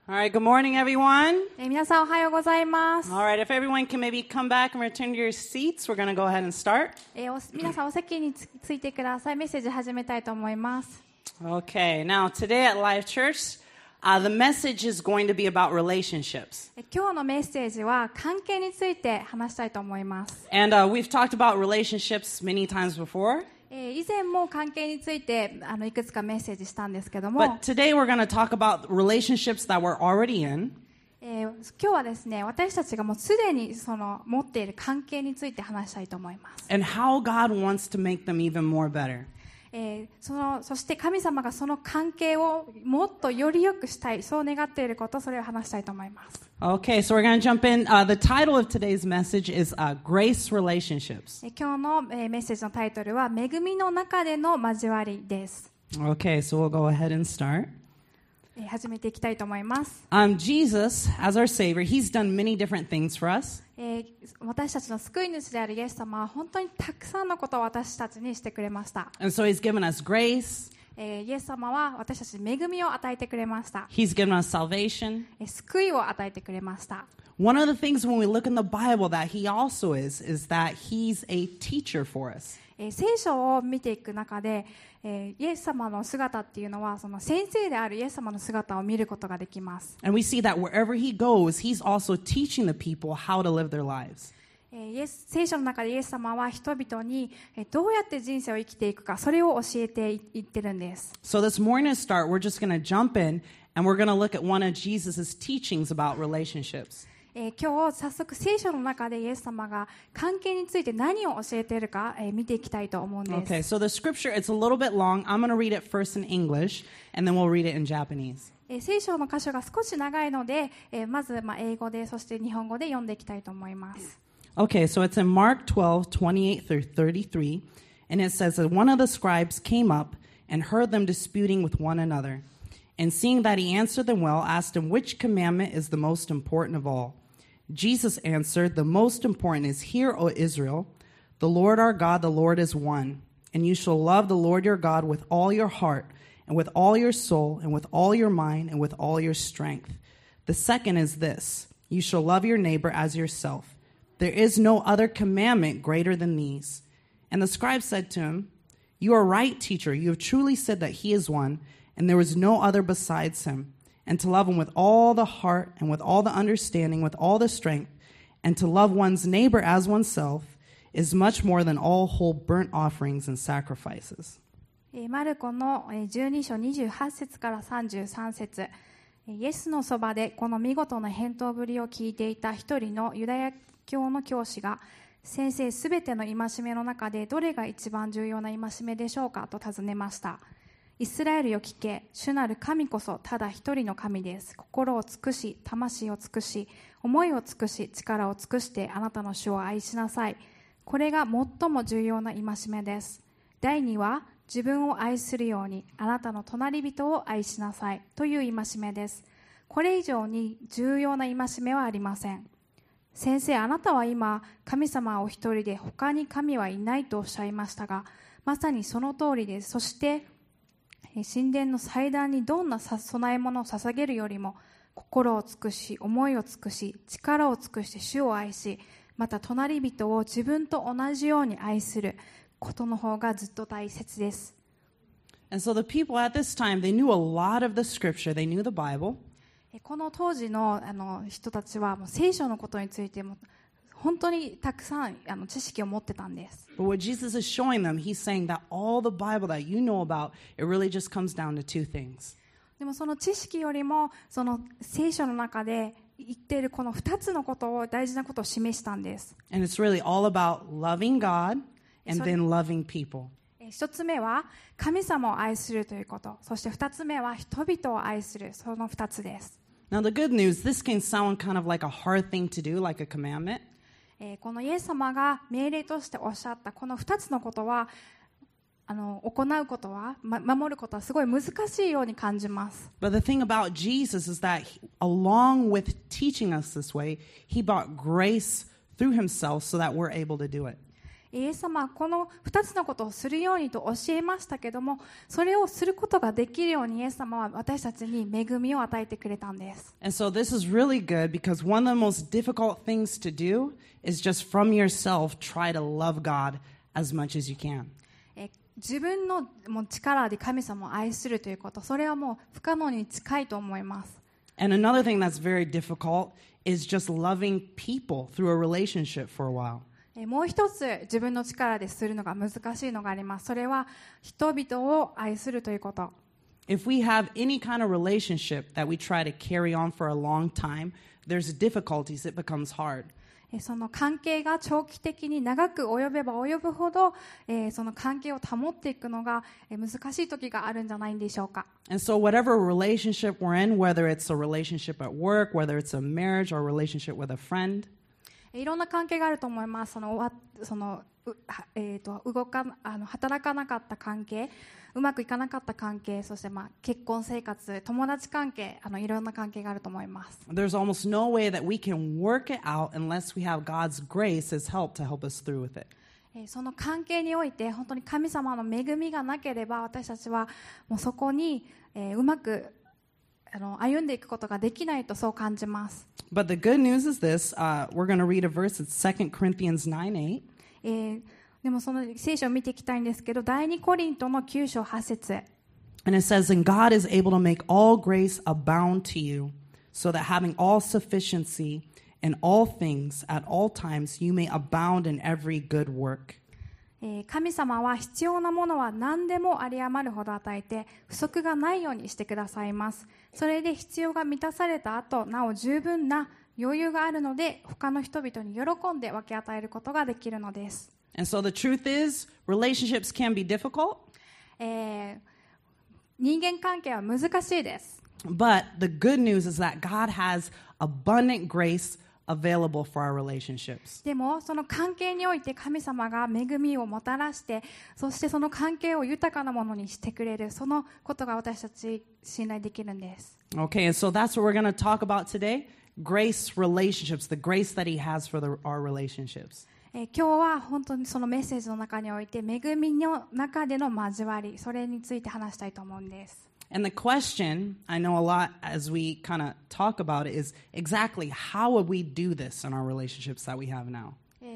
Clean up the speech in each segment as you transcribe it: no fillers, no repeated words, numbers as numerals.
All right, good morning, everyone. 皆さんおはようございます。 All right, if everyone can maybe come back and return to your seats, we're going to go ahead and start. 皆さんお席についてください。メッセージ始めたいと思います。 Okay, now today at Life Church, the message is going to be about relationships. 今日のメッセージは関係について話したいと思います。 And we've talked about relationships many times before. 以前も関係についていくつかメッセージしたんですけども、 But today we're going to talk about relationships that we're already in. 今日はですね、私たちがもうすでに持っている関係について話したいと思います。 And how God wants to make them even more better. そして神様がその関係をもっとより良くしたい、そう願っていること、それを話したいと思います。 Okay, so we're going to jump in. The title of today's message is Grace Relationships. 今日のメッセージのタイトルは恵みの中での交わりです。 Okay, so we'll go ahead and start. 始めていきたいと思います。 Jesus, as our Savior, He's done many different things for us. 私たちの救い主であるイエス様は本当にたくさんのことを私たちにしてくれました。 And so He's given us grace. イエス様は私たちに恵みを与えてくれました。 He's given us salvation. 救いを与えてくれました。 One of the things when we look in the Bible that He also is that He's a teacher for us. 聖書を見ていく中で、イエス様の姿っていうのはその先生であるイエス様の姿を見ることができます。 And we see that wherever He goes, He's also teaching the people how to live their lives. 聖書の中でイエス様は人々にどうやって人生を生きていくか、それを教えていってるんです。 So this morning to start, we're just going to jump in and we're going to look at one of Jesus' teachings about relationships. 今日早速聖書の中でイエス様が関係について何を教えているか、見ていきたいと思うんです。 Okay, so the scripture, it's a little bit long. I'm going to read it first in English and then we'll read it in Japanese. 聖書の箇所が少し長いので、まず英語でそして日本語で読んでいきたいと思います。 Okay, so it's in Mark 12:28 through 33, and it says that one of the scribes came up and heard them disputing with one another. And seeing that he answered them well, asked him which commandment is the most important of all. Jesus answered, the most important is, Hear, O Israel, the Lord our God, the Lord is one. And you shall love the Lord your God with all your heart, and with all your soul, and with all your mind, and with all your strength. The second is this, you shall love your neighbor as yourself. There is no other commandment greater than these. And the scribe said to him, You are right, teacher. You have truly said that he is one, and there is no other besides him. And to love him with all the heart, and with all the understanding, with all the strength, and to love one's neighbor as oneself, is much more than all whole burnt offerings and sacrifices. マルコの12章28節から33節、イエスのそばでこの見事な返答ぶりを聞いていた一人のユダヤ教の教師が、先生、すべての戒めの中でどれが一番重要な戒めでしょうかと尋ねました。イスラエルよ聞け、主なる神こそただ一人の神です。心を尽くし、魂を尽くし、思いを尽くし、力を尽くしてあなたの主を愛しなさい。これが最も重要な戒めです。第2は、自分を愛するようにあなたの隣人を愛しなさいという戒めです。これ以上に重要な戒めはありません。先生、あなたは今神様はお一人で他に神はいないとおっしゃいましたが、まさにその通りです。そして神殿の祭壇にどんな供え物を捧げるよりも、心を尽くし、思いを尽くし、力を尽くして主を愛し、また隣人を自分と同じように愛することの方がずっと大切です。 And so the people at this time, they knew a lot of the scripture. They knew the Bible. この当時の人たちはもう聖書のことについても本当にたくさん知識を持ってたんです。 But what Jesus is showing them, he's saying that all the Bible that you know about, it really just comes down to two things. でもその知識よりもその聖書の中で言っているこの2つのことを、大事なことを示したんです。 And it's really all about loving God and then loving people. 1つ目は神様を愛するということ、そして2つ目は人々を愛する、その2つです。 Now the good news, this can sound kind of like a hard thing to do, like a commandment. このイエス様が命令としておっしゃったこの2つのことは、行うことは、守ることはすごい難しいように感じます。 But the thing about Jesus is that along with teaching us this way, he brought grace through himself so that we're able to do it. イエス様はこの2つのことをするようにと教えましたけども、それをすることができるようにイエス様は私たちに恵みを与えてくれたんです。 And so this is really good because one of the most difficult things to do is just from yourself try to love God as much as you can. 自分のもう力で神様を愛するということ、それはもう不可能に近いと思います。 And another thing that's very difficult is just loving people through a relationship for a while. もう一つ自分の力でするのが難しいのがあります。それは人々を愛するということ。 If we have any kind of relationship that we try to carry on for a long time, there's difficulties. It becomes hard. その関係が長期的に長く及べば及ぶほど、その関係を保っていくのが難しい時があるんじゃないんでしょうか。 And so whatever relationship we're in, whether it's a relationship at work, whether it's a marriage or a relationship with a friend, いろんな関係があると思います。働かなかった関係、うまくいかなかった関係、そして結婚生活、友達関係、いろんな関係があると思います。 there's almost no way that we can work it out unless we have God's grace as help to help us through with it. その関係において本当に神様の恵みがなければ私たちはもうそこに、うまく歩んでいくことができないとそう感じます。 But the good news is this, we're going to read a verse, it's 2 Corinthians 9:8. でもその聖書を見ていきたいんですけど、第2コリントの9章8節。 And it says, And God is able to make all grace abound to you, so that having all sufficiency in all things at all times, you may abound in every good work. 神様は必要なものは何でも有り余るほど与えて不足がないようにしてくださいます。それで必要が満たされた後、なお十分な余裕があるので他の人々に喜んで分け与えることができるのです。 And so the truth is, relationships can be difficult. 人間関係は難しいです。 But the good news is that God has abundant grace available for our relationships. でもその関係において神様が恵みをもたらして、そしてその関係を豊かなものにしてくれる、そのことが私たち信頼できるんです。 Okay, and so that's what we're going to talk about today. Grace relationships, the grace that He has for our relationships. 今日は本当にそのメッセージの中において恵みの中での交わり、それについて話したいと思うんです。 And the question, I know a lot as we kind of talk about it, is exactly how would we do this in our relationships that we have now?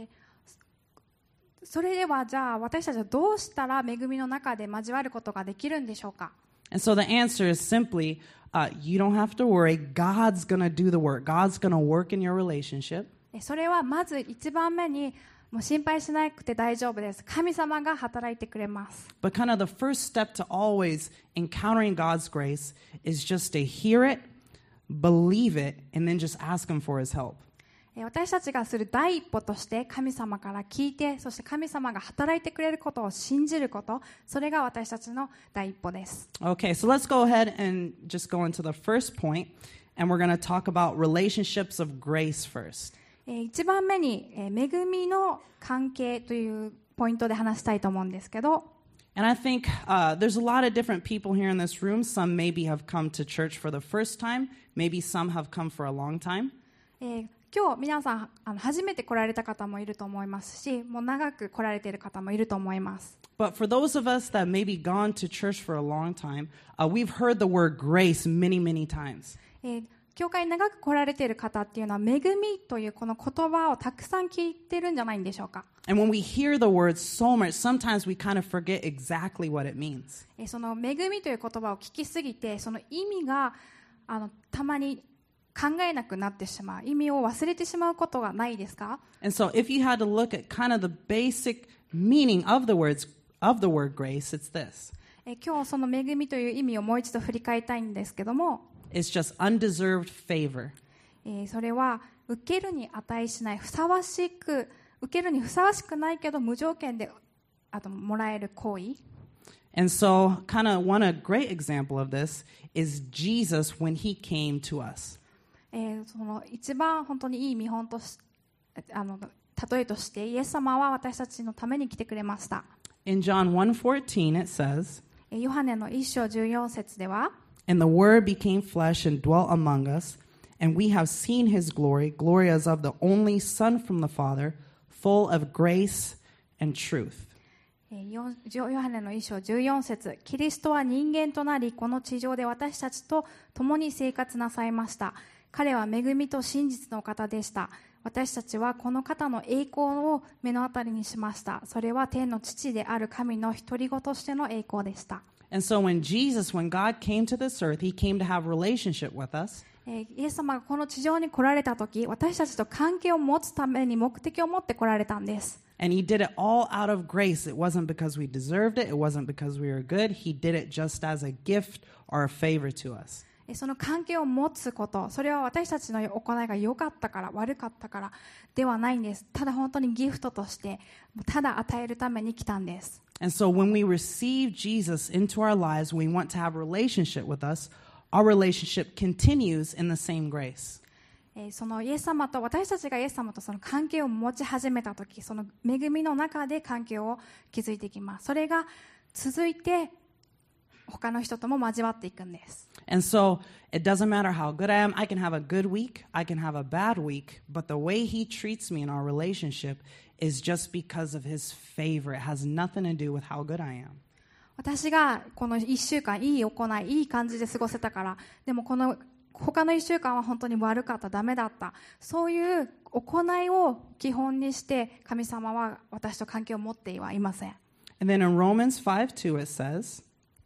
それではじゃあ私たちはどうしたら恵みの中で交わることができるんでしょうか。 And so the answer is simply, you don't have to worry. God's going to do the work. God's going to work in your relationship. それはまず一番目にもう心配しなくて大丈夫です。神様が働いてくれます。 But kind of the first step to always encountering God's grace is just to hear it, believe it, and then just ask Him for His help. 私たちがする第一歩として神様から聞いて、そして神様が働いてくれることを信じること、それが私たちの第一歩です。 Okay, so let's go ahead and just go into the first point, and we're going to talk about relationships of grace first. 一番目に恵みの関係というポイントで話したいと思うんですけど、 And I think there's a lot of different people here in this room. Some maybe have come to church for the first time. Maybe some have come for a long time. 今日皆さん初めて来られた方もいると思いますし、もう長く来られている方もいると思います。 But for those of us that maybe gone to church for a long time, we've heard the word grace many, many times. 教会に長く来られている方っていうのは恵みというこの言葉をたくさん聞いてるんじゃないんでしょうか。 And when we hear the word so much, sometimes we kind of forget exactly what it means. その恵みという言葉を聞きすぎて、その意味がたまに考えなくなってしまう、意味を忘れてしまうことがないですか？ And so if you had to look at kind of the basic meaning of the word grace, it's this. 今日その恵みという意味をもう一度振り返りたいんですけども、 It's just undeserved favor. それは受けるに値しない、受けるにふさわしくないけど無条件でもらえる行為。 And so kind of one great example of this is Jesus when he came to us. その一番本当にいい見本とし例えとしてイエス様は私たちのために来てくれました。 In John 1:14 it says, ヨハネの1章14節では、 And the Word became flesh and dwelt among us, and we have seen His glory, glory as of the only Son from the Father, full of grace and truth. ヨハネの1章14節、キリストは人間となり、この地上で私たちと共に生活なさいました。彼は恵みと真実の方でした。私たちはこの方の栄光を目の当たりにしました。それは天の父である神の独り子としての栄光でした。 And so when God came to this earth, he came to have a relationship with us. イエス様がこの地上に来られたとき、私たちと関係を持つために目的を持って来られたんです。 And he did it all out of grace. It wasn't because we deserved it. It wasn't because we were good. He did it just as a gift or a favor to us. その関係を持つこと、それは私たちの行いが良かったから悪かったからではないんです。ただ本当にギフトとしてただ与えるために来たんです。 And so when we receive Jesus into our lives, we want to have a relationship with us. Our relationship continues in the same grace. そのイエス様と私たちがイエス様とその関係を持ち始めたとき、その恵みの中で関係を築いていきます。それが続いて他の人とも交わっていくんです。 And so it doesn't matter how good I am. I can have a good week. I can have a bad week. But the way he treats me in our relationship is just because of his favor. It has nothing to do with how good I am. 私がこの1週間いい行い、いい感じで過ごせたから、でもこの他の1週間は本当に悪かった、ダメだった。そういう行いを基本にして神様は私と関係を持ってはいません。 And then in Romans 5:2 it says,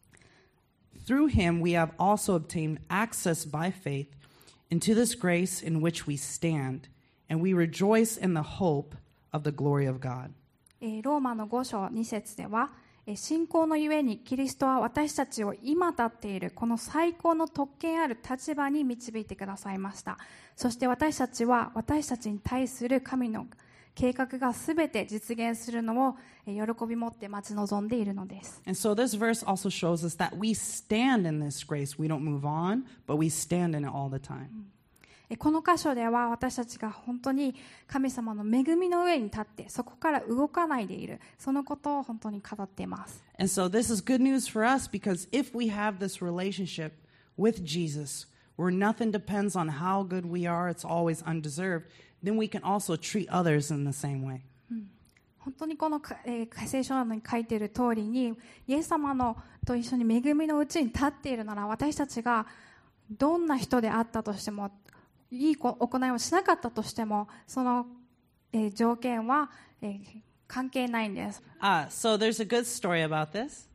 Through him we have also obtained access by faith into this grace in which we stand, and we rejoice in the hope of the glory of God. ローマの5章2節では、信仰のゆえにキリストは私たちを今立っているこの最高の特権ある立場に導いてくださいました。そして私たちは私たちに対する神の計画がすべて実現するのを喜び持って待ち望んでいるのです。 And so this verse also shows us that we stand in this grace. We don't move on, but we stand in it all the time. この箇所では私たちが本当に神様の恵みの上に立ってそこから動かないでいる、そのことを本当に語っています。 And so this is good news for us because if we have this relationship with Jesus, where nothing depends on how good we are, it's always undeserved, then we can also treat others in the same way. 本当にこの聖書に書いている通りに、イエス様のと一緒に恵みのうちに立っているなら、私たちがどんな人であったとしても、いい行いをしなかったとしても、その条件は関係ないんです。 So there's a good story about this.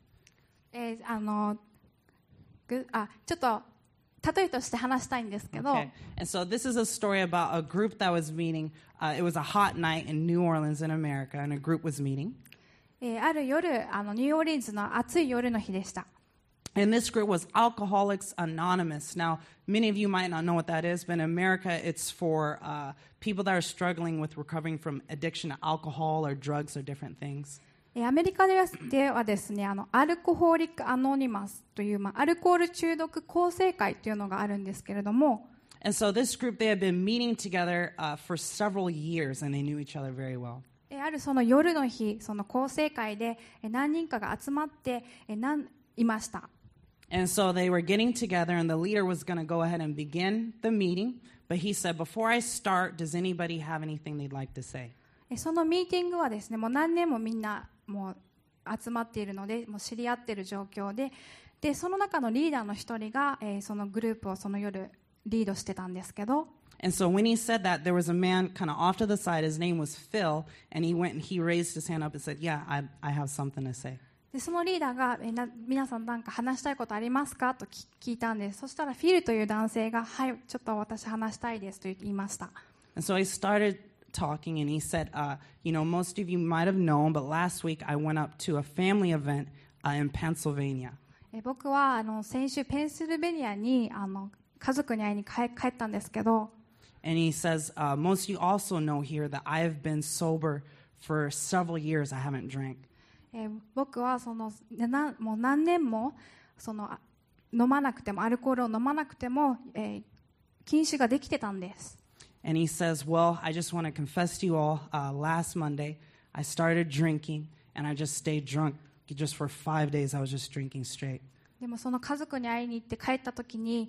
ちょっと例えとして話したいんですけど、 Okay. And so this is a story about a group that was meeting. It was a hot night in New Orleans in America, and a group was meeting. ある夜、ニューオーリンズの暑い夜の日でした。 And this group was Alcoholics Anonymous. Now, many of you might not know what that is, but in America, it's for people that are struggling with recovering from addiction to alcohol or drugs or different things. アメリカではですね、アルコホーリックアノニマスという、アルコール中毒更生会というのがあるんですけれども、 And so this group, they had been meeting together for several years, and they knew each other very well. あるその夜の日、その更生会で何人かが集まっていました。 And so they were getting together, and the leader was going to go ahead and begin the meeting. But he said, before I start, does anybody have anything they'd like to say? そのミーティングはですね、もう何年もみんなもう集まっているので、もう知り合っている状況で、その中のリーダーの一人が、そのグループをその夜リードしてたんですけど、 And so when he said that, there was a man kind of off to the side. His name was Phil, and he went and he raised his hand up and said, yeah, I have something to say. でそのリーダーが皆さん何か話したいことありますかと聞いたんです。そしたらフィルという男性が、はい、ちょっと私話したいですと言いました。 And so he started talking, and he said, most of you might have known, but last week I went up to a family event in Pennsylvania. 僕は先週ペンシルベニアに家族に会いに帰ったんですけど、 And he says, most of you also know here that I have been sober for several years. I haven't drank. 僕はもう何年も飲まなくてもアルコールを飲まなくても、禁酒ができてたんです。 And he says, well, I just want to confess to you all, last Monday, I started drinking, and I just stayed drunk. Just for 5 days, I was just drinking straight. でもその家族に会いに行って帰った時に、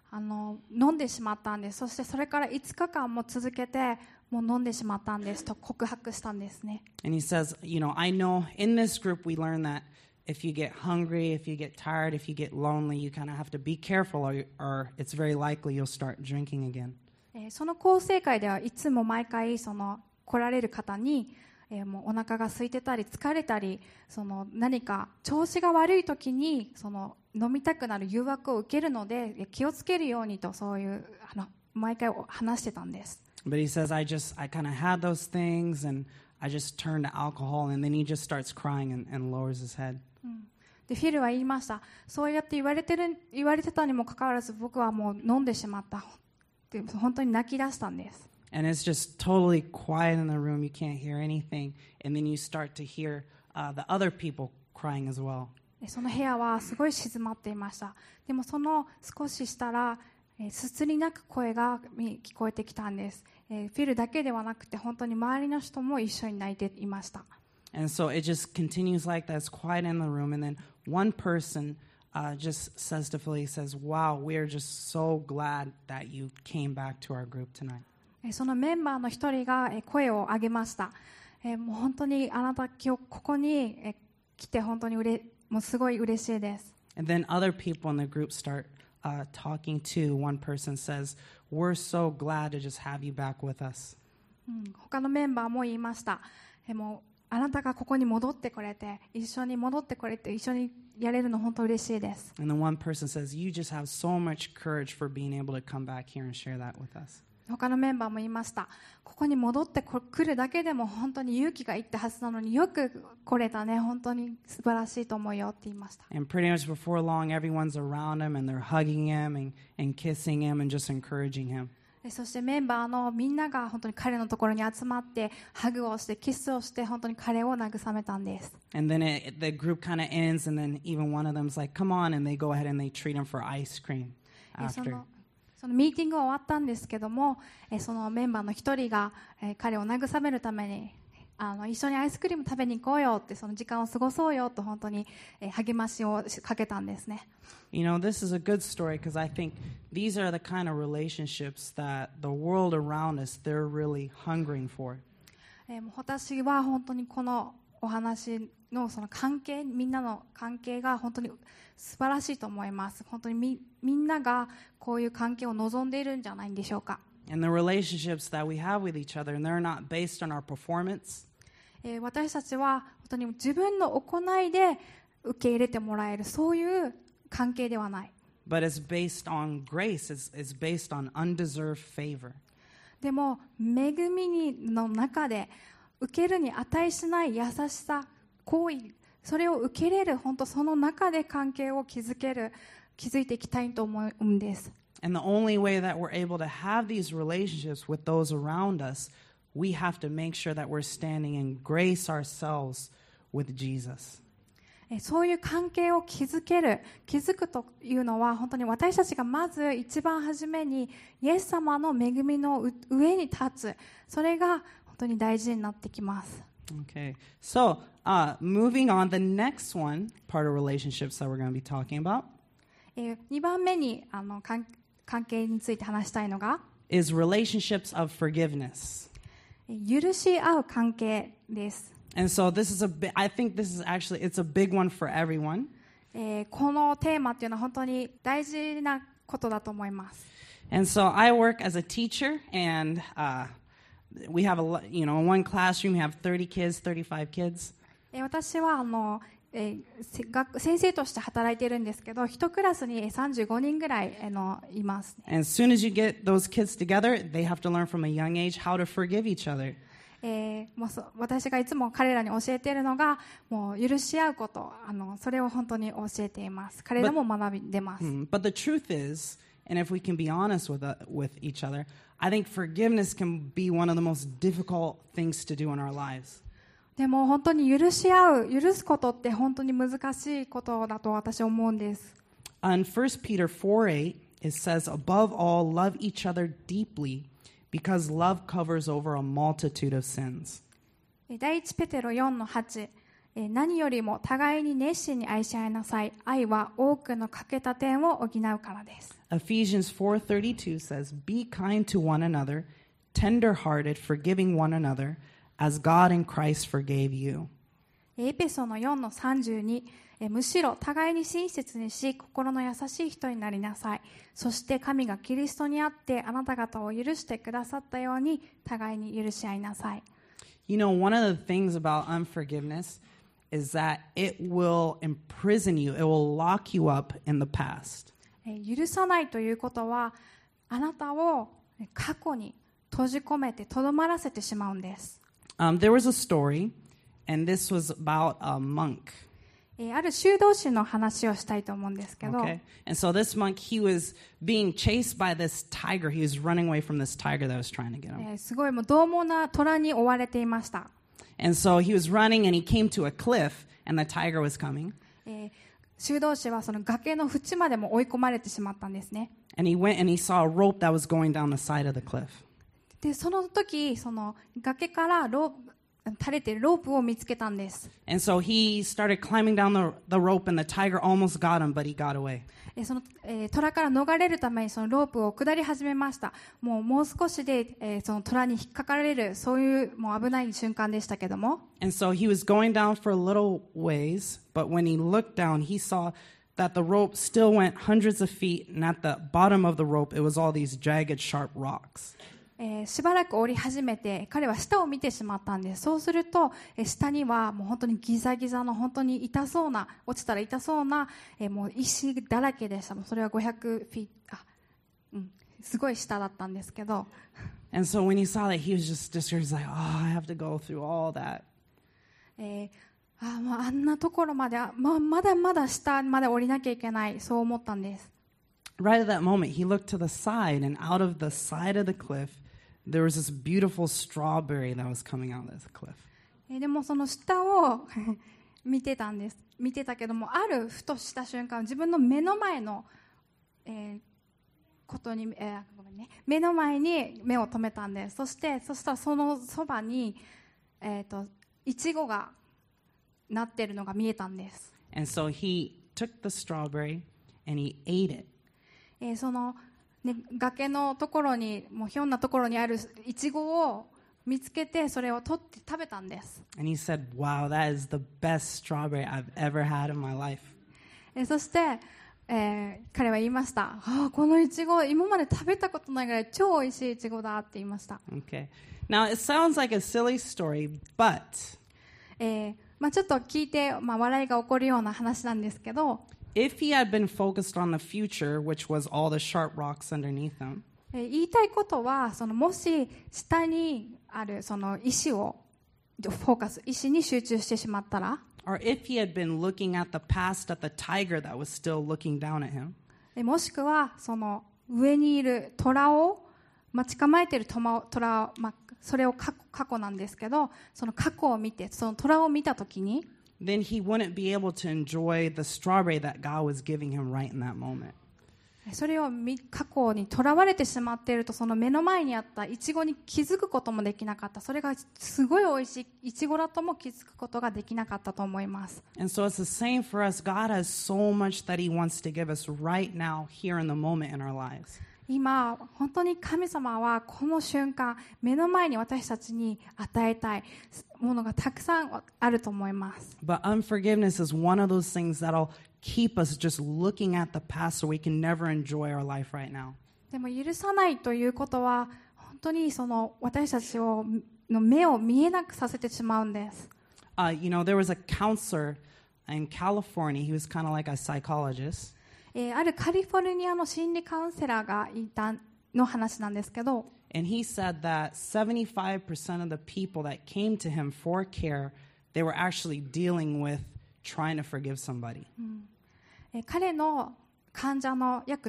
飲んでしまったんです。そしてそれから5日間も続けてもう飲んでしまったんですと告白したんですね。 And he says, I know in this group we learn that if you get hungry, if you get tired, if you get lonely, you kind of have to be careful or it's very likely you'll start drinking again. その構成会ではいつも毎回来られる方に、もうお腹が空いてたり疲れたり何か調子が悪い時に飲みたくなる誘惑を受けるので気をつけるようにとそういう毎回話してたんです。 But he says, I kind of had those things and I just turned to alcohol and then he just starts crying and lowers his head. でフィルは言いました。そうやって言われてたにもかかわらず僕はもう飲んでしまったって本当に泣き出したんです。 And it's just totally quiet in the room. You can't hear anything. And then you start to hear the other people crying as well. その部屋はすごい静まっていました。でも少ししたらすすり泣く声が聞こえてきたんです。フィルだけではなくて本当に周りの人も一緒に泣いていました。 And so it just continues like that. It's quiet in the room. And then one person just says to Philly, says, wow, we are just so glad that you came back to our group tonight. そのメンバーの一人が声を上げました。もう本当にあなた今日ここに来て本当にもうすごい嬉しいです。 And then other people in the group start talking too. One person says, we're so glad to just have you back with us. 他のメンバーも言いました。もうあなたがここに戻ってこれて一緒に戻ってこれて一緒にやれるの本当嬉しいです。 And then one person says, you just have so much courage for being able to come back here and share that with us. 他のメンバーも言いました。ここに戻ってくるだけでも本当に勇気がいったはずなのによく来れたね。本当に素晴らしいと思うよって言いました。 And pretty much before long, everyone's around him and they're hugging him and kissing him and just encouraging him. そしてメンバーのみんなが本当に彼のところに集まってハグをしてキスをして本当に彼を慰めたんです。 And then the group kind of ends and then even one of them's like, come on, and they go ahead and they treat him for ice cream after. そのミーティングは終わったんですけども、そのメンバーの一人が彼を慰めるために一緒にアイスクリーム食べに行こうよってその時間を過ごそうよと本当に励ましをかけたんですね。 You know, this is a good story because I think these are the kind of relationships that the world around us, they're really hungering for. 私は本当にこのお話のその関係、みんなの関係が本当に素晴らしいと思います。本当にみんながこういう関係を望んでいるんじゃないんでしょうか。 And the relationships that we have with each other, and they're not based on our performance. 私たちは本当に自分の行いで受け入れてもらえるそういう関係ではない。 But it's based on grace. It's based on undeserved favor. でも恵みの中で受けるに値しない優しさ、行為、それを受け入れる本当その中で関係を築いていきたいと思うんです。 And the only way that we're able to have these relationships with those around us, we have to make sure that we're standing in grace ourselves with Jesus. そういう関係を築くというのは本当に私たちがまず一番初めにイエス様の恵みの上に立つ、それが本当に大事になってきます。 Okay, so moving on, the next one, part of relationships that we're going to be talking about 2番目に関係について話したいのが is relationships of forgiveness. 許し合う関係です。 And so this is I think this is actually, it's a big one for everyone. このテーマっていうのは本当に大事なことだと思います。 And so I work as a teacher, and we have in one classroom, we have 30 kids, 35 kids. 私は先生として働いているんですけど、一クラスに35人ぐらいいます。 And as soon as you get those kids together, they have to learn from a young age how to forgive each other. もう私がいつも彼らに教えているのがもう許し合うこと、それを本当に教えています。彼らも学んでます。 But the truth is, and if we can be honest with each other, I think forgiveness can be one of the most difficult things to do in our lives. でも本当に許すことって本当に難しいことだと私は思うんです。 On 1 Peter 4:8, it says, above all, love each other deeply, because love covers over a multitude of sins. 第一ペテロ 4:8、 何よりも互いに熱心に愛し合いなさい。愛は多くの欠けた点を補うからです。 Ephesians 4:32 says, Be kind to one another, tender-hearted, forgiving one another, as God in Christ forgave you. エペソの4の32、むしろ互いに親切にし、心の優しい人になりなさい。そして神がキリストにあってあなた方を許してくださったように、互いに許し合いなさい。 You know, one of the things about unforgiveness is that it will imprison you. It will lock you up in the past. 許さないということは、あなたを過去に閉じ込めてとどまらせてしまうんです。 There was a story, and this was about a monk. ある修道士の話をしたいと思うんですけど、 Okay, and so this monk, he was being chased by this tiger. He was running away from this tiger that was trying to get him. すごいもう獰猛な虎に追われていました。 And so he was running, and he came to a cliff, and the tiger was coming. 修道士はその崖の縁までも追い込まれてしまったんですね。 And he went and he saw a rope that was going down the side of the cliff. で、その時、その崖から垂れているロープを見つけたんです。 And so he started climbing down the rope, and the tiger almost got him, but he got away. その虎から逃れるためにそのロープを下り始めました。もう少しで、その虎に引っかかられる、そういうもう危ない瞬間でしたけども。 And so he was going down for a little ways, but when he looked down, he saw that the rope still went hundreds of feet, and at the bottom of the rope, it was all these jagged, sharp rocks. しばらく降り始めて彼は下を見てしまったんです。そうすると、下にはもう本当にギザギザの本当に痛そうな、落ちたら痛そうな、もう石だらけでした。もうそれは500フィート、すごい下だったんですけど。 And so when he saw that, he was just discouraged. He's like, "Oh, I have to go through all that." もうあんなところまで、まだまだ下まで降りなきゃいけない、そう思ったんです。 Right at that moment, he looked to the side, and out of the side of the cliff, there was this beautiful strawberry that was coming out of this cliff. でもその下を見てたんです。見てたけども、あるふとした瞬間、自分の目の前の、ことに、ごめんね、目の前に目を留めたんです。そしたらそのそばに、イチゴがなってるのが見えたんです。 And so he took the strawberry and he ate it. そのね、崖のところに、もうひょんなところにあるイチゴを見つけて、それを取って食べたんです。 And he said, "Wow, that is the best strawberry I've ever had in my life." そして、彼は言いました。このイチゴ、今まで食べたことないぐらい超美味しいイチゴだって言いました。 Okay. Now, it sounds like a silly story, but ちょっと聞いて、笑いが起こるような話なんですけど、 if he had been focused on the future, which was all the sharp rocks underneath him, 言いたいことは、もし下にあるその石をフォーカス、石に集中してしまったら、 or if he had been looking at the past at the tiger that was still looking down at him, もしくはその上にいる虎を待ち構えている虎を、それを過去なんですけど、その過去を見て、その虎を見たときに、 then he wouldn't be able to enjoy the strawberry that God was giving him right in that moment. それを過去にとらわれてしまっていると、その目の前にあったイチゴに気づくこともできなかった。それがすごい美味しいイチゴだとも気づくことができなかったと思います。 And so it's the same for us. God has so much that he wants to give us right now, here in the moment in our lives. 今本当に神様はこの瞬間、目の前に私たちに与えたいものがたくさんあると思います。 But unforgiveness is one of those things that'll keep us just looking at the past so we can never enjoy our life right now. でも許さないということは本当にその私たちの目を見えなくさせてしまうんです。 There was a counselor in California. He was kind of like a psychologist. あるカリフォルニアの心理カウンセラーがいたの話なんですけど、 And he said that 75% of the people that came to him for care, they were actually dealing with trying to forgive somebody. 彼の患者の約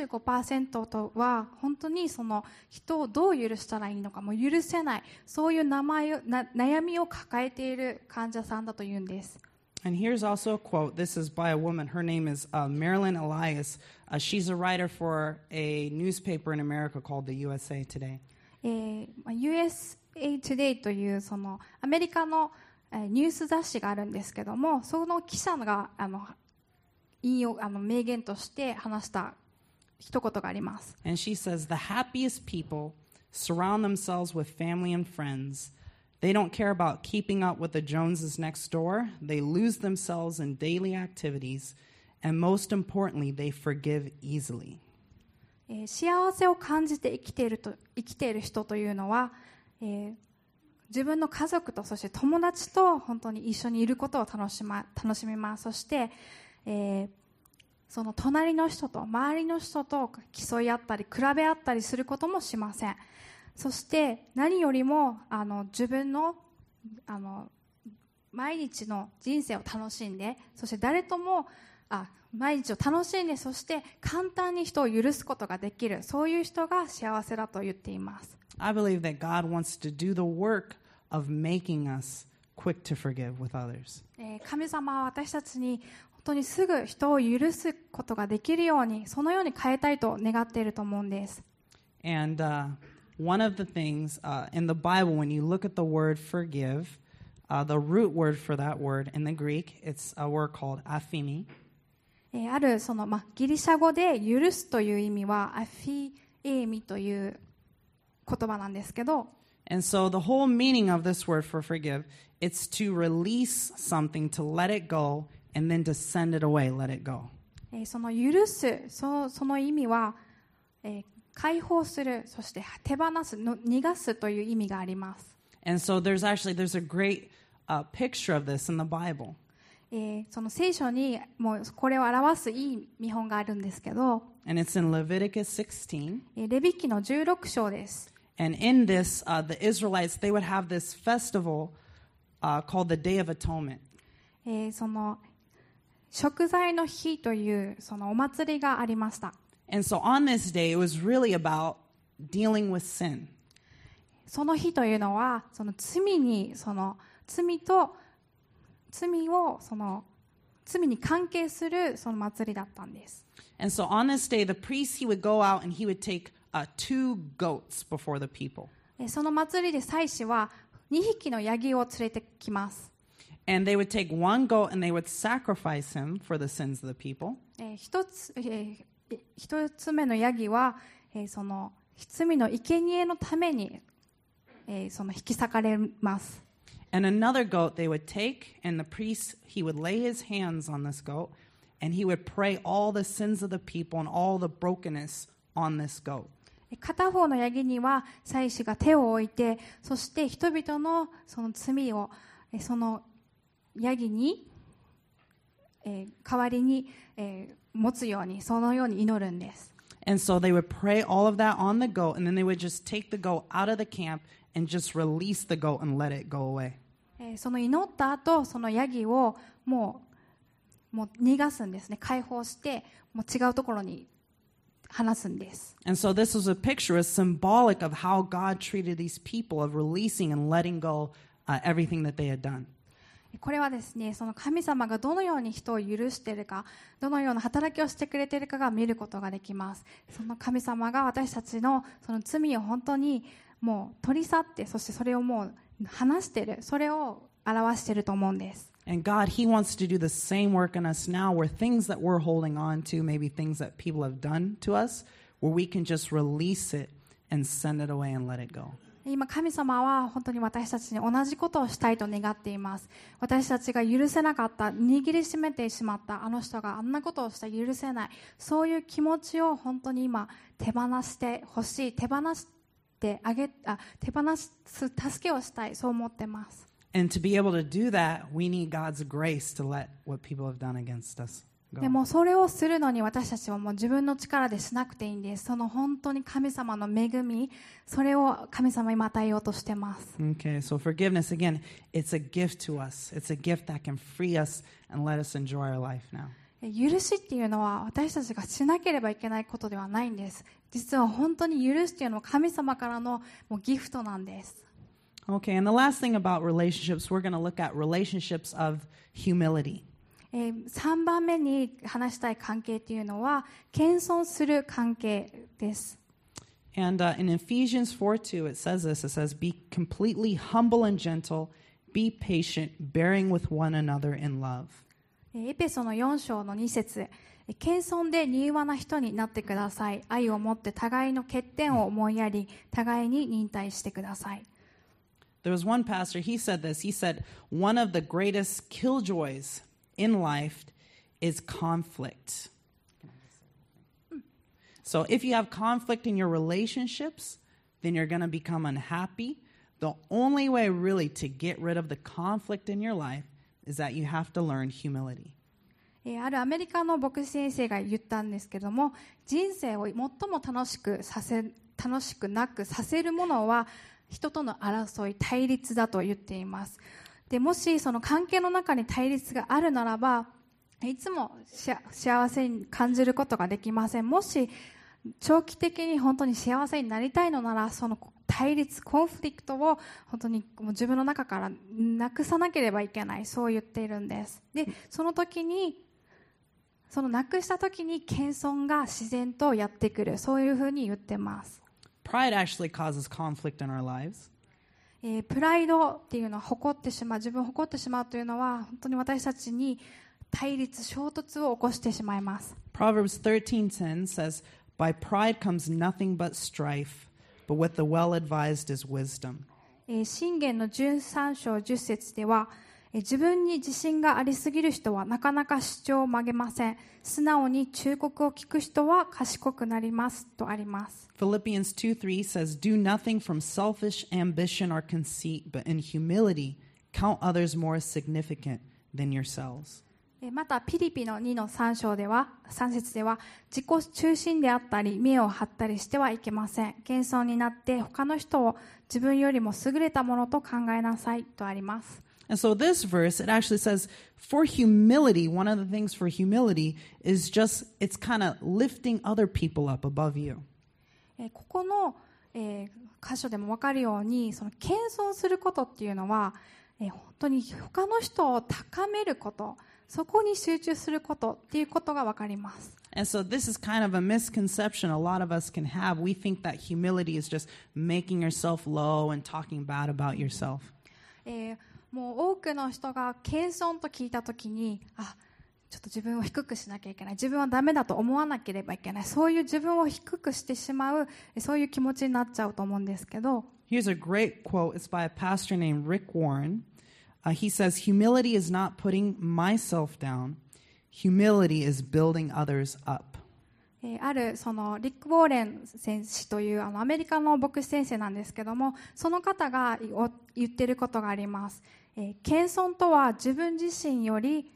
75% とは本当にその人をどう許したらいいのかも許せない、そういう悩みを抱えている患者さんだというんです。 And here's also a quote. This is by a woman. Her name is Marilyn Elias. She's a writer for a newspaper in America called the USA Today. USA Today というそのアメリカのニュース雑誌があるんですけども、その記者が引用名言として話した一言があります。 And she says, the happiest people surround themselves with family and friends. They don't care about keeping up with the Joneses next door. They lose themselves in daily activities. And most importantly, they forgive easily. 幸せを感じて生きている人というのは、自分の家族とそして友達と本当に一緒にいることを楽しみます。そして、その隣の人と周りの人と競い合ったり比べ合ったりすることもしません。そして何よりも自分の毎日の人生を楽しんで、そして誰とも毎日を楽しんで、そして簡単に人を許すことができる、そういう人が幸せだと言っています。 I believe that God wants to do the work of making us quick to forgive with others. 神様は私たちに本当にすぐ人を許すことができるように、そのように変えたいと願っていると思うんです。 And one of the things in the Bible, when you look at the word forgive, the root word for that word in the Greek, it's a word called aphimi. あるギリシャ語で許すという意味はアフィエミという言葉なんですけど、 And so the whole meaning of this word for forgive, it's to release something, to let it go, and then to send it away, let it go. その許す、その意味は、解放する、そして手放す、逃がすという意味があります。 And so there's a great picture of this in the Bible. その聖書にもうこれを表すいい見本があるんですけど、 And it's in Leviticus 16. レビ記の16章です。 And in this, the Israelites, they would have this festival called the Day of Atonement. その食材の日というそのお祭りがありました。 And so on this day, it was really about dealing with sin. その日というのは、その罪に関係するその祭りだったんです。 And so on this day, the priest, he would go out and he would take 2 goats before the people. その祭りで祭司は2匹のヤギを連れてきます。 And they would take 1 goat and they would sacrifice him for the sins of the people. 一つ目のヤギは、その罪の生贄のために、その引き裂かれます。 And another goat they would take, and the priest, he would lay his hands on this goat, and he would pray all the sins of the people and all the brokenness on this goat. 片方のヤギには祭司が手を置いて、そして人々のその罪をそのヤギに、代わりに、持つように、そのように祈るんです。 And so they would pray all of that on the goat, and then they would just take the goat out of the camp and just release the goat and let it go away. その祈った後、そのヤギをもう逃がすんですね。解放して、もう違うところに放すんです。 And so this was a picture, a symbolic of how God treated these people, of releasing and letting go everything that they had done. これはですね、その神様がどのように人を許しているか、どのような働きをしてくれているかが見ることができます。その神様が私たちのその罪を本当にもう取り去って、そしてそれをもう話している、それを表していると思うんです。 And God, He wants to do the same work in us now, where things that we're holding on to, maybe things that people have done to us, where we can just release it and send it away and let it go. 今神様は本当に私たちに同じことをしたいと願っています。私たちが許せなかった、握りしめてしまったあの人があんなことをした許せない、そういう気持ちを本当に今手放してほしい、手放す助けをしたい、そう思ってます。 And to be able to do that, we need God's grace to let what people have done against us go. でもそれをするのに私たちはもう自分の力でしなくていいんです。その本当に神様の恵み、それを神様に今与えようとしてます。 Okay, so forgiveness, again, it's a gift to us. It's a gift that can free us and let us enjoy our life now. 許しっていうのは私たちがしなければいけないことではないんです。実は本当に許しっていうのは神様からのもうギフトなんです。 Okay, and the last thing about relationships, we're going to look at relationships of humility. 3番目に話したい関係っていうのは謙遜する関係です。 And in Ephesians 4:2, it says this. It says, "Be completely humble and gentle, Be patient, bearing with one another in love. エペソの4章の2節、謙遜で柔和な人になってください。愛を持って互いの欠点を思いやり、互いに忍耐してください。 There was one pastor, he said this. He said, one of the greatest killjoys in life is conflict. So if you have conflict in your relationships, then you're going to become unhappy. The only way really to get rid of the conflict in your life is that you have to learn humility. あるアメリカの牧師先生が言ったんですけども、人生を最も楽しくなくさせるものは人との争い、対立だと言っています。で、もしその関係の中に対立があるならば、いつも幸せに感じることができません。もし長期的に本当に幸せになりたいのなら、その対立、コンフリクトを本当に自分の中からなくさなければいけない、そう言っているんです。で、そのなくした時に謙遜が自然とやってくる、そういうふうに言ってます。 Pride actually causes conflict in our lives. プライドっていうのは自分を誇ってしまうというのは本当に私たちに対立、衝突を起こしてしまいます。 Proverbs 13:10 says, By pride comes nothing but strife, but with the well-advised is wisdom. 箴言の13章10節では、自分に自信がありすぎる人はなかなか主張を曲げません。素直に忠告を聞く人は賢くなりますとあります。 Philippians 2:3 says, Do nothing from selfish ambition or conceit, but in humility count others more significant than yourselves. またピリピの2の3節では、自己中心であったり見栄を張ったりしてはいけません。謙遜になって他の人を自分よりも優れたものと考えなさいとあります。 And so this verse, it actually says, for humility, one of the things for humility is just, it's kind of lifting other people up above you. ここの、箇所でも分かるように、その謙遜することっていうのは、本当に他の人を高めること、そこに集中することっていうことが分かります。 And so this is kind of a misconception a lot of us can have. We think that humility is just making yourself low and talking bad about yourself. もう多くの人が謙遜と聞いたときに、ちょっと自分を低くしなきゃいけない、自分はダメだと思わなければいけない、そういう自分を低くしてしまう、そういう気持ちになっちゃうと思うんですけど。 Here's a great quote. It's by a pastor named Rick Warren. He says, Humility is not putting myself down. Humility is building others up. あるそのリック・ウォーレン先生というアメリカの牧師先生なんですけども、その方が言っていることがあります。謙遜とは自分自身をより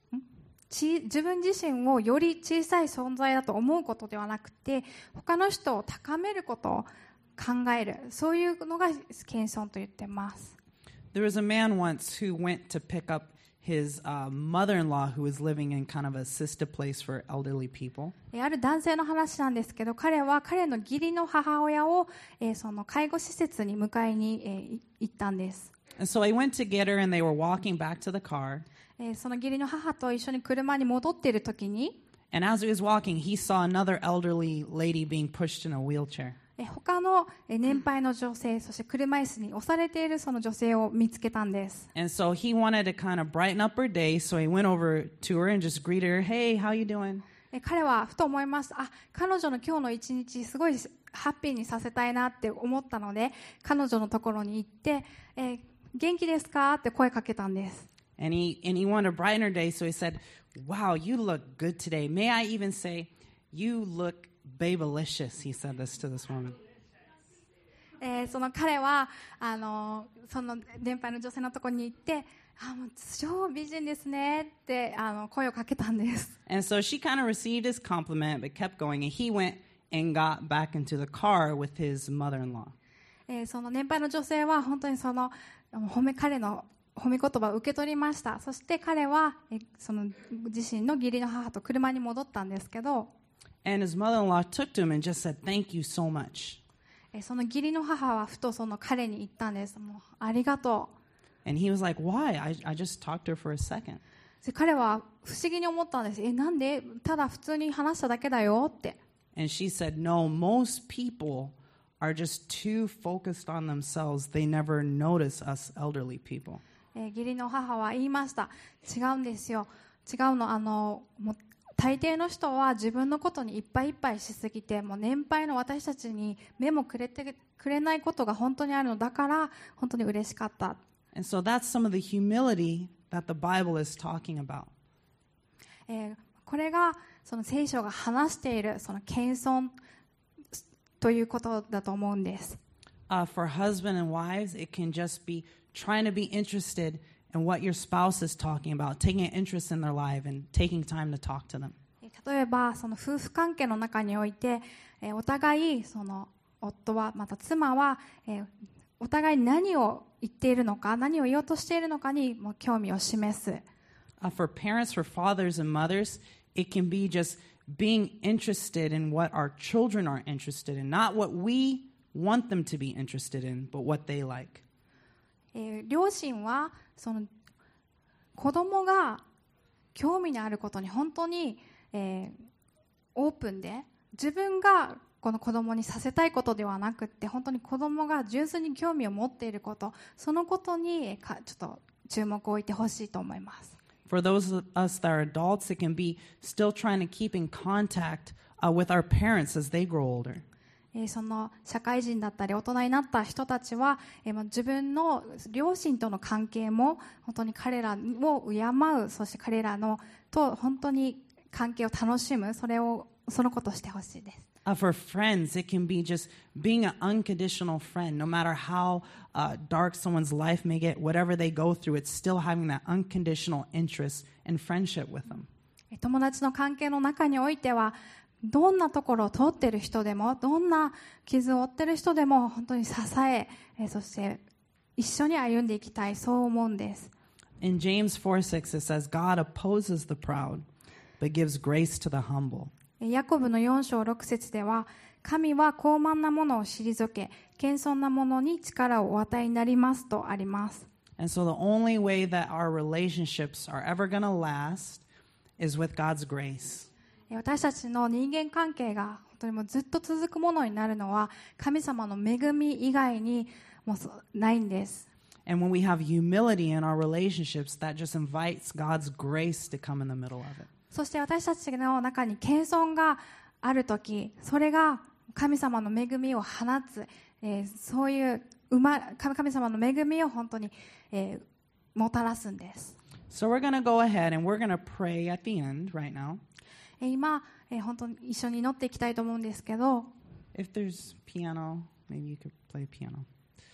小さい存在だと思うことではなくて、他の人を高めることを考える、そういうのが謙遜と言っています。 There was a man once who went to pick up his mother-in-law who was living in kind of a assisted place for elderly people. ある男性の話なんですけど、彼は彼の義理の母親を、その介護施設に迎えに、行ったんです。 And so he went to get her and they were walking back to the car. その義理の母と一緒に車に戻っているときに、 And as he was walking, he saw another elderly lady being pushed in a wheelchair. 他の年配の女性、そして車椅子に押されているその女性を見つけたんです。 And so he wanted to kind of brighten up her day, so he went over to her and just greeted her, "Hey, how you doing?" 彼はふと思います。彼女の今日の一日すごいハッピーにさせたいなって思ったので、彼女のところに行って、元気ですかって声かけたんです。 And he wanted to brighten her day, so he said, "Wow, you look good today. May I even say, you look babylicious," he said this to this woman. その彼はその年配の女性のところに行って、もう超美人ですねって声をかけたんです。 And so she kind of received his compliment, but kept going, and he went and got back into the car with his mother-in-law. その年配の女性は本当に彼の褒め言葉を受け取りました。そして彼はその自身の義理の母と車に戻ったんですけど、 And his mother-in-law took to him and just said, "Thank you so much." その義理の母はふとその彼に言ったんです。もうありがとう。And he was like, "Why? I just talked to her for a second." 彼は不思議に思ったんです。なんで？ただ普通に話しただけだよって。 And she said, "No, most people are just too focused on themselves. They never notice us elderly people." 義理の母は言いました。違うんですよ。違うの。もう大抵の人は自分のことにいっぱいいっぱいしすぎて、もう年配の私たちに目もくれないことが本当にあるのだから本当に嬉しかった。 And so that's some of the humility that the Bible is talking about. これがその聖書が話しているその謙遜ということだと思うんです。 For husband and wives, it can just be trying to be interested in what your spouse is talking about, taking an interest in their life and taking time to talk to them. 例えばその夫婦関係の中において、お互いその夫はまた妻は、お互い何を言っているのか、何を言おうとしているのかにも興味を示す。 For parents, for fathers and mothers, it can be just being interested in what our children are interested in, not what we want them to be interested in, but what they like. 両親はその子供が興味のあることに本当に、オープンで、自分がこの子供にさせたいことではなくって、本当に子供が純粋に興味を持っていること、そのことにちょっと注目を置いてほしいと思います。 For those of us that are adults, it can be still trying to keep in contact with our parents as they grow older. その社会人だったり大人になった人たちは、自分の両親との関係も本当に彼らを敬う、そして彼らのと本当に関係を楽しむ、そのことをしてほしいです。 For friends, it can be just being an unconditional friend. No matter how dark someone's life may get, whatever they go through, it's still having that unconditional interest and friendship with them. 友達の関係の中においては、どんなところを通っている人でも、どんな傷を負っている人でも本当に支え、そして一緒に歩んでいきたい、そう思うんです。 In James 4:6 it says, God opposes the proud, but gives grace to the humble. ヤコブの4章6節では、神は高慢なものを退け、謙遜なものに力をお与えになりますとあります。 And so the only way that our relationships are ever going to last is with God's grace. 私たちの人間関係が本当にもうずっと続くものになるのは、神様の恵み以外にもうないんです。 And when we have humility in our relationships, that just invites God's grace to come in the middle of it. そして私たちの中に謙遜があるとき、それが神様の恵みを放つ、そういう神様の恵みを本当に、もたらすんです。 So we're going to go ahead and we're going to pray at the end right now. 今、本当に一緒に祈っていきたいと思うんですけど、 If there's piano, maybe you could play piano.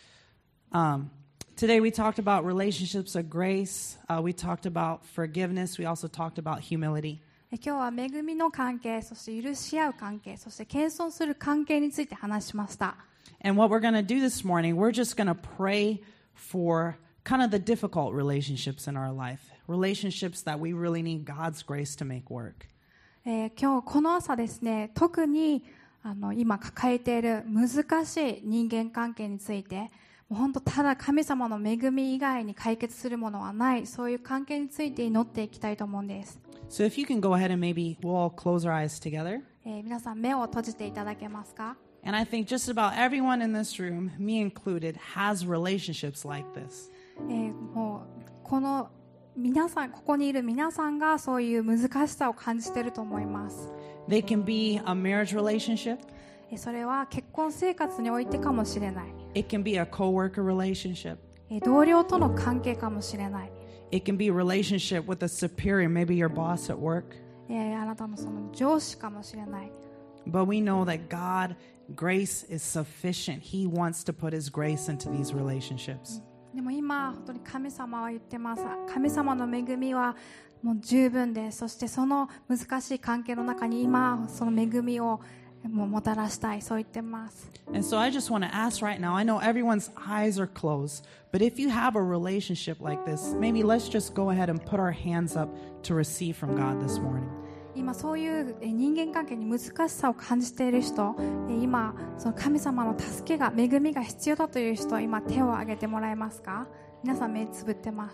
Today we talked about relationships of grace. We talked about forgiveness. We also talked about humility. 今日は恵みの関係、そして許し合う関係、そして謙遜する関係について話しました。 And what we're going to do this morning, we're just going to pray for kind of the difficult relationships in our life, relationships that we really need God's grace to make work. 今日この朝ですね、特に今抱えている難しい人間関係について、もう本当ただ神様の恵み以外に解決するものはない、そういう関係について祈っていきたいと思うんです。 So if you can go ahead and maybe we'll all close our eyes together. 皆さん目を閉じていただけますか？ And I think just about everyone in this room, me included, has relationships like this. もうこの皆さん、ここにいる皆さんがそういう難しさを感じていると思います。 They can be a marriage relationship. それは結婚生活においてかもしれない。 It can be a coworker relationship. 同僚との関係かもしれない。 It can be a relationship with a superior, maybe your boss at work. あなたのその上司かもしれない。 But we know that God, grace is sufficient. He wants to put His grace into these relationships. でも今本当に神様は言ってます。神様の恵みはもう十分です。そしてその難しい関係の中に今その恵みをもうもたらしたい、そう言ってます。 And so I just want to ask right now, I know everyone's eyes are closed, but if you have a relationship like this, maybe let's just go ahead and put our hands up to receive from God this morning. 今そういう人間関係に難しさを感じている人、今その神様の助けが、恵みが必要だという人、今手を挙げてもらえますか？皆さん目つぶってます。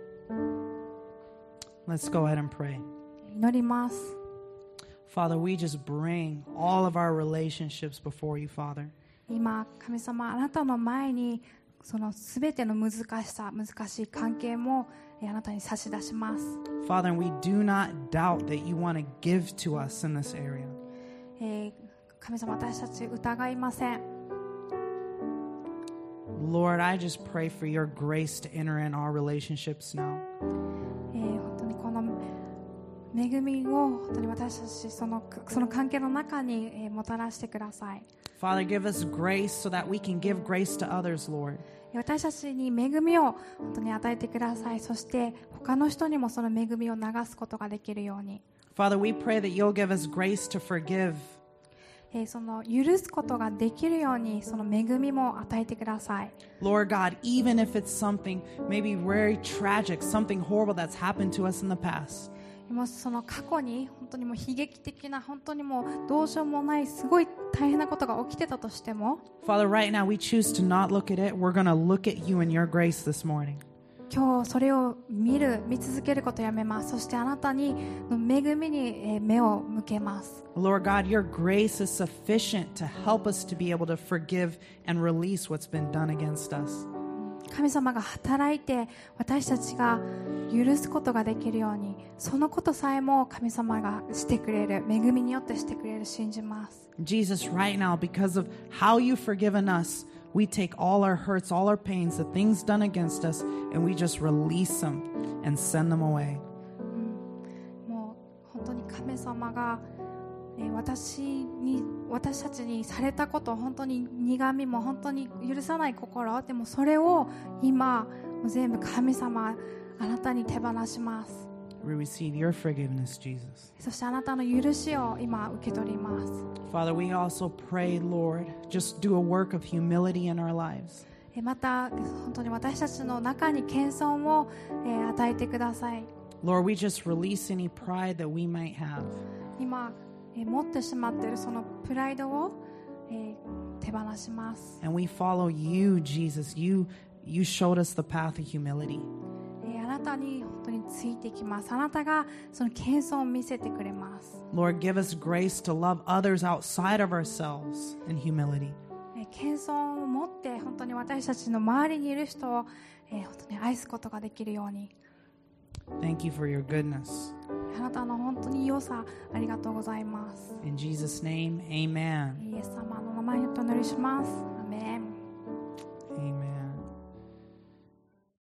Let's go ahead and pray. 祈ります。 Father, we just bring all of our relationships before you, Father. 今神様、あなたの前にそのすべての難しい関係もあなたに差し出します。 Father, we do not doubt that you want to give to us in this area. 神様、私たち疑いません。 Lord, I just pray for your grace to enter in our relationships now. 本当にこの恵みを本当に私たちその関係の中にもたらしてください。 Father, give us grace so that we can give grace to others, Lord. 私たちに恵みを本当に与えてください。そして他の人にもその恵みを流すことができるように。 Father, we pray that you'll give us grace to forgive. その許すことができるようにその恵みも与えてください。 Lord God, even if it's something maybe very tragic, something horrible that's happened to us in the past. もしその過去に本当にもう悲劇的な本当にもうどうしようもないすごい大変なことが起きてたとしても、 Father, right now we choose to not look at it. We're going to look at you and your grace this morning. 今日それを見続けることをやめます。そしてあなたにの恵みに目を向けます。 Lord God, your grace is sufficient to help us to be able to forgive and release what's been done against us. 神様が働いて私たちが許すことができるように、そのことさえも神様がしてくれる、恵みによってしてくれる、信じます。 Jesus, right now, because of how you've forgiven us, we take all our hurts, all our pains, the things done against us, and we just release them and send them away. もう本当に神様が私たちにされたこと、本当に苦みも本当に許さない心、でもそれを今もう全部神様あなたに手放します。 We receive your forgiveness, Jesus. そしてあなたの許しを今受け取ります。 Father, we also pray, Lord, just do a work of humility in our lives. また本当に私たちの中に謙遜を与えてください。 Lord, we just release any pride that we might have. 今持ってしまっているそのプライドを手放します。 And we follow you, Jesus. You showed us the path of humility. あなたに本当についていきます。あなたがその謙遜を見せてくれます。 Lord, give us grace to love others outside of ourselves in humility. 謙遜を持って本当に私たちの周りにいる人を本当に愛すことができるように。 Thank you for your goodness. あなたの本当に良さ、ありがとうございます。 In Jesus' name, amen. イエス様の名前にお祈りします。